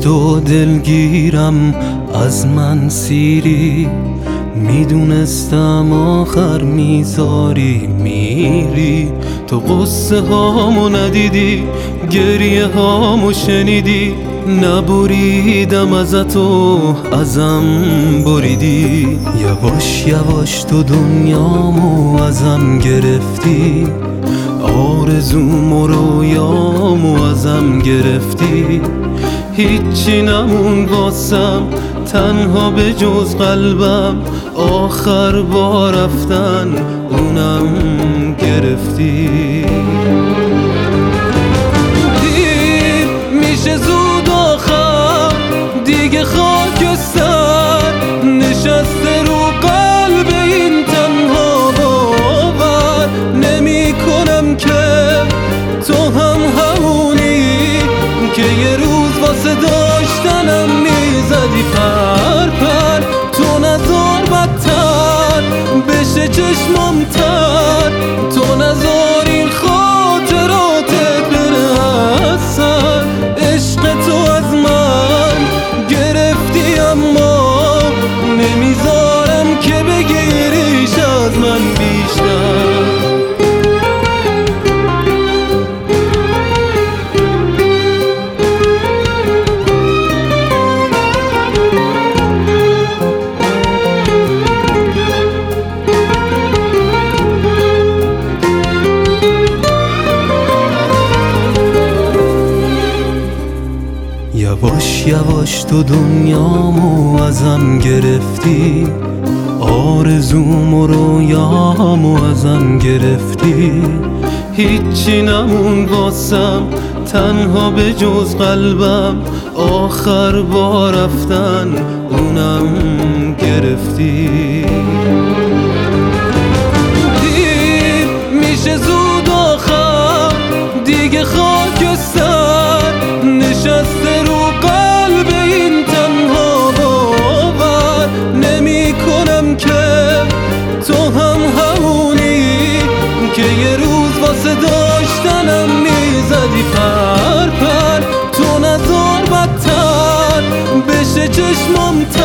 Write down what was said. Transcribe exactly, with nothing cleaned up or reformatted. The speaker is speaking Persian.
تو دلگیرم از من سیری، میدونستم آخر میذاری میری. تو قصه هامو ندیدی، گریه هامو شنیدی، نبریدم ازتو ازم بریدی. یواش یواش تو دنیامو ازم گرفتی، آرزوم و رویامو ازم گرفتی. هیچی نمون واسم تنها به جز قلبم، آخر با رفتن اونم گرفتی. دیر میشه زود آخر دیگه، خاکستر نشسته رو قلب این تنها. باور نمی کنم که تو هم همونی که یه روز واسه داشتنم میزدی پر پر. تو نزار بدتر بشه چشمم تر، تو نزار این خاطراتت بره از سر. عشق تو از من گرفتی اما نمیذارم که بگیریش از من بیشتر. یواش یواش تو دنیامو ازم گرفتی، آرزوم و رویامو ازم گرفتی. هیچی نمون واسم تنها به جز قلبم، آخر با رفتن اونم گرفتی. دیر میشه زود آخر دیگه، خاکستر نشسته رو قلب این تنها. باور نمی کنم که تو هم همونی که یه روز واسه داشتنم میزدی پر پر. تو نزار بدتر بشه چشمم